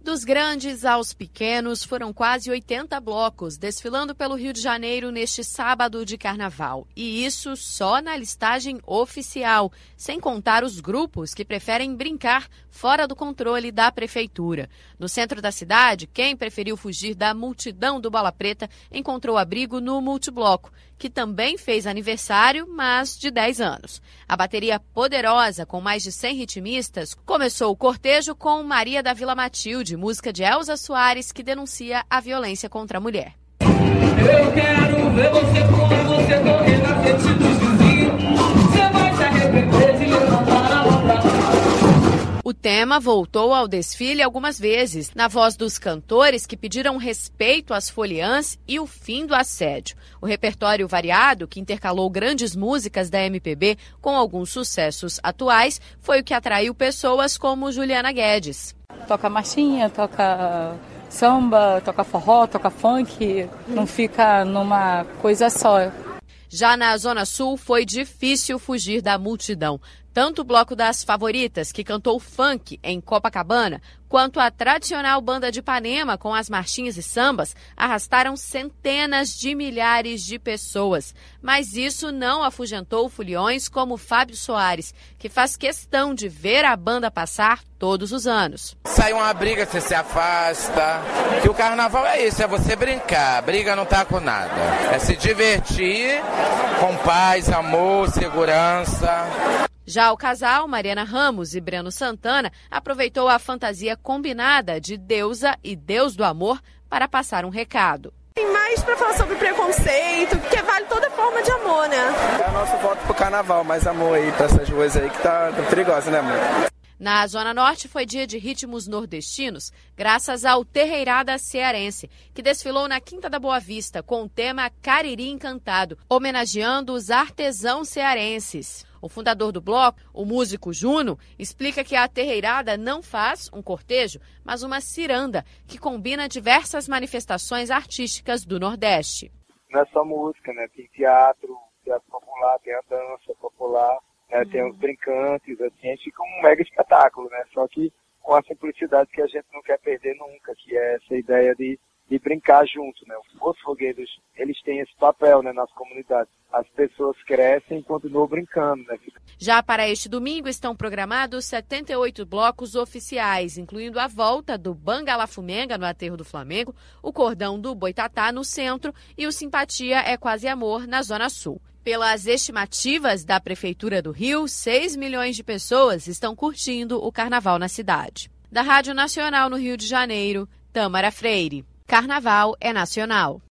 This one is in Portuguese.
Dos grandes aos pequenos, foram quase 80 blocos desfilando pelo Rio de Janeiro neste sábado de carnaval. E isso só na listagem oficial, sem contar os grupos que preferem brincar fora do controle da prefeitura. No centro da cidade, quem preferiu fugir da multidão do Bola Preta encontrou abrigo no Multibloco, que também fez aniversário, mas de 10 anos. A bateria poderosa, com mais de 100 ritmistas, começou o cortejo com Maria da Vila Matilde, música de Elza Soares, que denuncia a violência contra a mulher. Eu quero ver você correr na frente dos vizinhos. Você vai se arrepender de levantar a mão pra... O tema voltou ao desfile algumas vezes, na voz dos cantores que pediram respeito às foliãs e o fim do assédio. O repertório variado, que intercalou grandes músicas da MPB com alguns sucessos atuais, foi o que atraiu pessoas como Juliana Guedes. Toca marchinha, toca samba, toca forró, toca funk, não fica numa coisa só. Já na Zona Sul foi difícil fugir da multidão. Tanto o Bloco das Favoritas, que cantou funk em Copacabana, quanto a tradicional Banda de Ipanema, com as marchinhas e sambas, arrastaram centenas de milhares de pessoas. Mas isso não afugentou foliões como Fábio Soares, que faz questão de ver a banda passar todos os anos. Sai uma briga, você se afasta. Que o carnaval é isso, é você brincar. Briga não tá com nada. É se divertir com paz, amor, segurança. Já o casal, Mariana Ramos e Breno Santana, aproveitou a fantasia combinada de deusa e deus do amor para passar um recado. Tem mais para falar sobre preconceito, porque vale toda forma de amor, né? É a nossa volta pro carnaval, mais amor aí pra essas ruas aí que tá perigosa, né, amor? Na Zona Norte foi dia de ritmos nordestinos, graças ao Terreirada Cearense, que desfilou na Quinta da Boa Vista com o tema Cariri Encantado, homenageando os artesãos cearenses. O fundador do bloco, o músico Juno, explica que a terreirada não faz um cortejo, mas uma ciranda, que combina diversas manifestações artísticas do Nordeste. Não é só música, né? Tem teatro popular, tem a dança popular, né? Tem os brincantes, assim, a gente fica um mega espetáculo, né? Só que com a simplicidade que a gente não quer perder nunca, que é essa ideia de brincar junto, né? Os fogueiros, eles têm esse papel, né, nas comunidades. As pessoas crescem e continuam brincando, né? Já para este domingo estão programados 78 blocos oficiais, incluindo a volta do Bangala-Fumenga no Aterro do Flamengo, o Cordão do Boitatá no centro e o Simpatia é Quase Amor na Zona Sul. Pelas estimativas da Prefeitura do Rio, 6 milhões de pessoas estão curtindo o carnaval na cidade. Da Rádio Nacional no Rio de Janeiro, Tâmara Freire. Carnaval é nacional.